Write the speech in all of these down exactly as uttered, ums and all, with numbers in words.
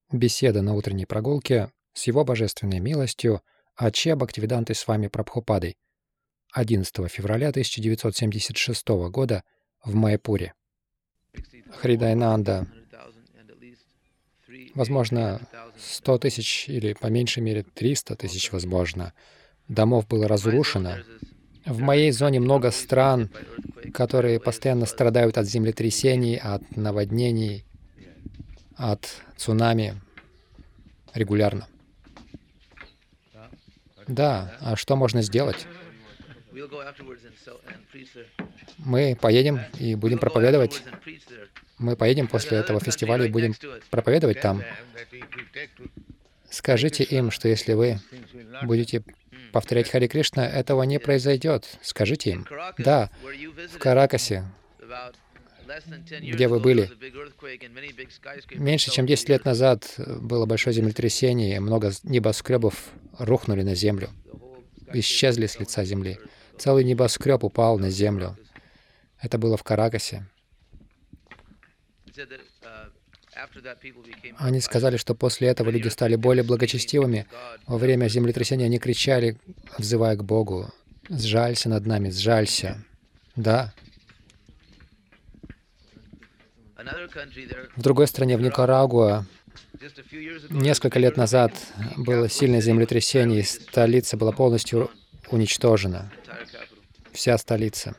Беседа на утренней прогулке с Его Божественной милостью Аче Бхактивидантой Свами Прабхупадой одиннадцатого февраля тысяча девятьсот семьдесят шестого года в Майяпуре. Хридайнанда, возможно, сто тысяч или по меньшей мере триста тысяч, возможно, домов было разрушено. В моей зоне много стран, которые постоянно страдают от землетрясений, от наводнений, от цунами регулярно. Да, а что можно сделать? Мы поедем и будем проповедовать. Мы поедем после этого фестиваля и будем проповедовать там. Скажите им, что если вы будете повторять Харе Кришна, этого не произойдет. Скажите им. Да, в Каракасе, где вы были, меньше чем десять лет назад было большое землетрясение, и много небоскребов рухнули на землю, исчезли с лица земли. Целый небоскреб упал на землю. Это было в Каракасе. Они сказали, что после этого люди стали более благочестивыми. Во время землетрясения они кричали, взывая к Богу: «Сжалься над нами, сжалься». Да. В другой стране, в Никарагуа, несколько лет назад было сильное землетрясение, и столица была полностью уничтожена. Вся столица.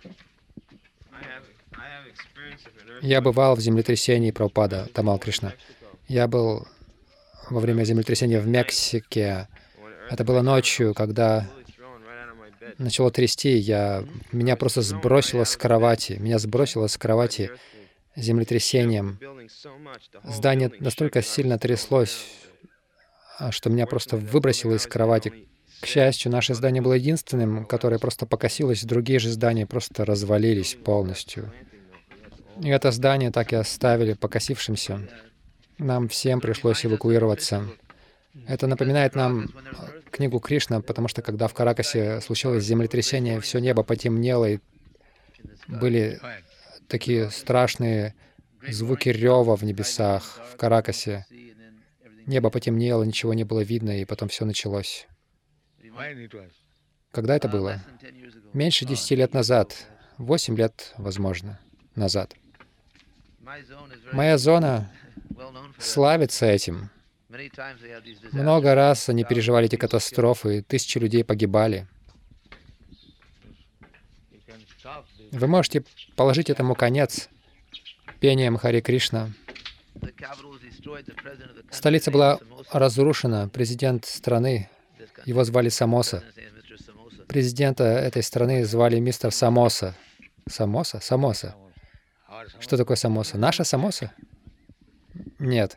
Я бывал в землетрясении Прабхупада, Тамал Кришна. Я был во время землетрясения в Мексике. Это было ночью, когда начало трясти, я... меня просто сбросило с кровати. Меня сбросило с кровати землетрясением. Здание настолько сильно тряслось, что меня просто выбросило из кровати. К счастью, наше здание было единственным, которое просто покосилось, другие же здания просто развалились полностью. И это здание так и оставили покосившимся. Нам всем пришлось эвакуироваться. Это напоминает нам книгу Кришна, потому что когда в Каракасе случилось землетрясение, все небо потемнело, и были такие страшные звуки рева в небесах, в Каракасе. Небо потемнело, ничего не было видно, и потом все началось. Когда это было? Меньше десяти лет назад. Восемь лет, возможно, назад. Моя зона славится этим. Много раз они переживали эти катастрофы, тысячи людей погибали. Вы можете положить этому конец пением Харе Кришна. Столица была разрушена, президент страны, его звали Самоса. Президента этой страны звали мистер Самоса. Самоса? Самоса. Что такое Самоса? Наша Самоса? Нет.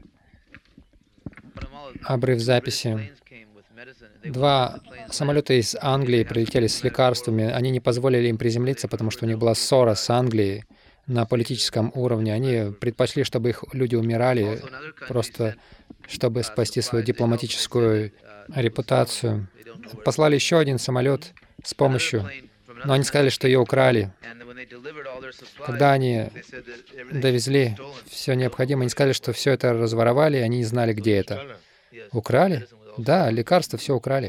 Обрыв записи. Два самолета из Англии прилетели с лекарствами. Они не позволили им приземлиться, потому что у них была ссора с Англией на политическом уровне. Они предпочли, чтобы их люди умирали, просто чтобы спасти свою дипломатическую репутацию. Послали еще один самолет с помощью, но они сказали, что ее украли. Когда они довезли все необходимое, они сказали, что все это разворовали, и они не знали, где это. Украли? Да, лекарства все украли.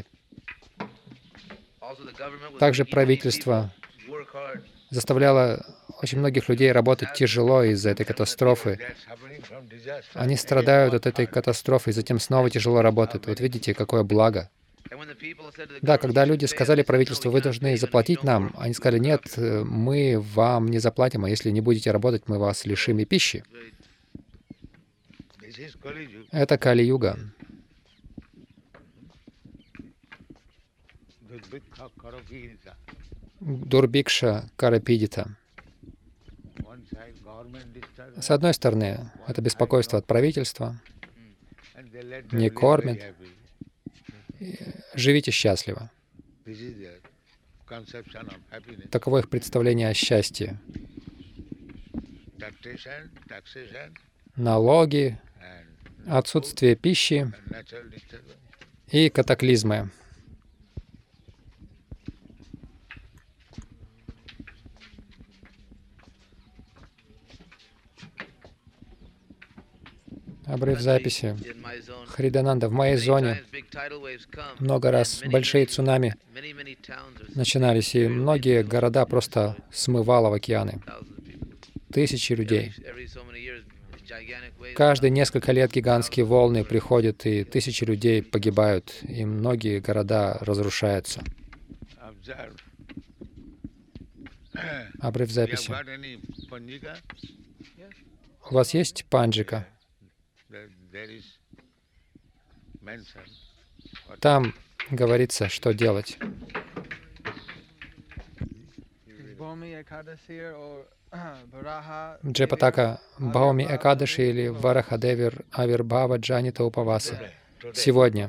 Также правительство заставляло очень многих людей работать тяжело из-за этой катастрофы. Они страдают от этой катастрофы и затем снова тяжело работают. Вот видите, какое благо. Да, когда люди сказали правительству: вы должны заплатить нам, они сказали: нет, мы вам не заплатим, а если не будете работать, мы вас лишим и пищи. Это Кали-юга. Дурбикша Карапидита. С одной стороны, это беспокойство от правительства, не кормят. Живите счастливо. Таково их представление о счастье. Налоги, отсутствие пищи и катаклизмы. Обрыв записи. Хридананда, в моей зоне много раз большие цунами начинались, и многие города просто смывало в океаны. Тысячи людей. Каждые несколько лет гигантские волны приходят, и тысячи людей погибают, и многие города разрушаются. Обрыв записи. У вас есть панджика? Там говорится, что делать. Джепатака Бхауми Экадаши или Варахадевир Авирбхава Джанита Упаваса. Сегодня.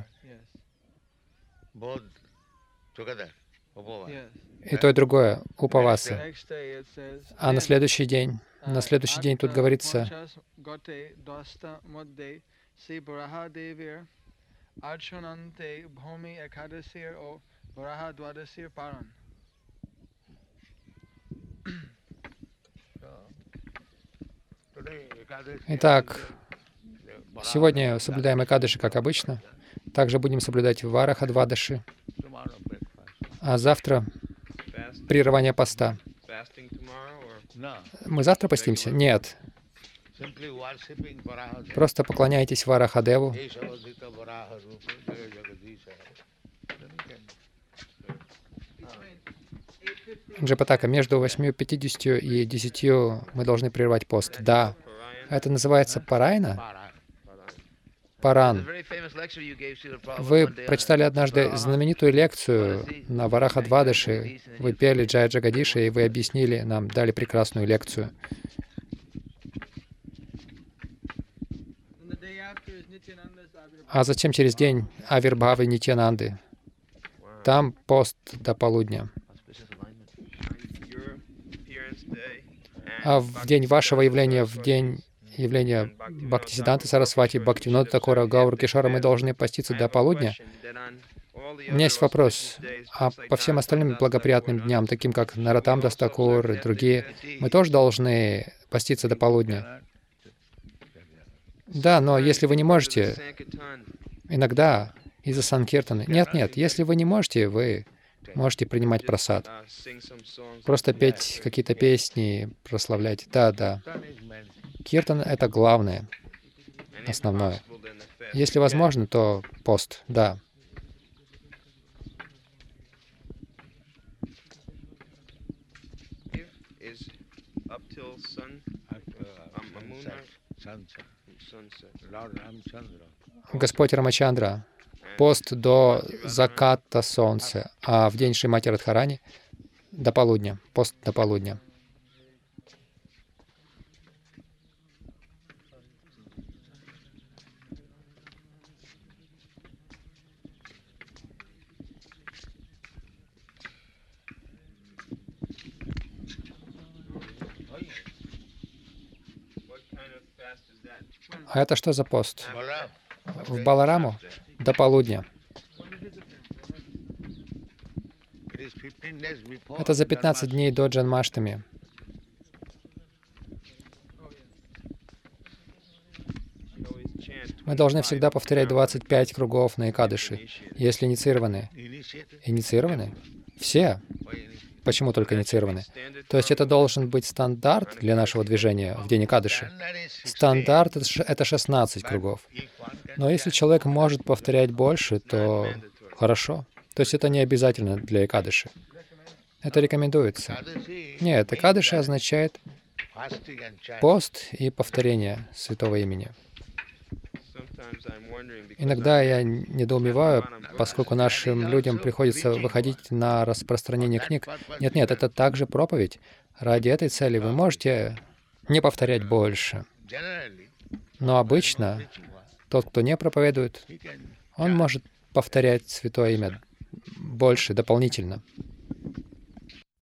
И то, и другое. Упаваса. А на следующий день, на следующий день тут говорится Итак, сегодня соблюдаем Экадаши, как обычно. Также будем соблюдать Варахадвадаши. А завтра прерывание поста. Мы завтра постимся? Нет. Просто поклоняйтесь Варахадеву. Джапатака, между восемью пятьдесятью и десятью мы должны прервать пост. Да. Это называется парайна? Паран. Вы прочитали однажды знаменитую лекцию на Варахадвадаши. Вы пели Джая Джагадиша, и вы объяснили нам, дали прекрасную лекцию. А затем через день Авирбхавы Нитьянанды. Там пост до полудня. А в день вашего явления, в день явления Бхактисиддханты Сарасвати, Бхактивинода Такора, Гаура Кишора, мы должны поститься до полудня. У меня есть вопрос. А по всем остальным благоприятным дням, таким как Наратам Дас Такур и другие, мы тоже должны поститься до полудня? Да, но если вы не можете, иногда из-за санкиртаны. Нет, нет, если вы не можете, вы можете принимать прасад. Просто петь какие-то песни, прославлять. Да, да. Киртан — это главное, основное. Если возможно, то пост, да. Господь Рамачандра, пост до заката солнца, а в день Шримати Радхарани до полудня, пост до полудня. А это что за пост? В Балараму до полудня. Это за пятнадцать дней до Джанмаштами. Мы должны всегда повторять двадцать пять кругов на Экадаши, если инициированы. Инициированы? Все. Почему только инициированы? То есть это должен быть стандарт для нашего движения в день Экадаши. Стандарт — это шестнадцать кругов. Но если человек может повторять больше, то хорошо. То есть это не обязательно для Экадаши. Это рекомендуется. Нет, Экадаши означает пост и повторение святого имени. Иногда я недоумеваю, поскольку нашим людям приходится выходить на распространение книг. Нет-нет, это также проповедь. Ради этой цели вы можете не повторять больше. Но обычно тот, кто не проповедует, он может повторять святое имя больше, дополнительно.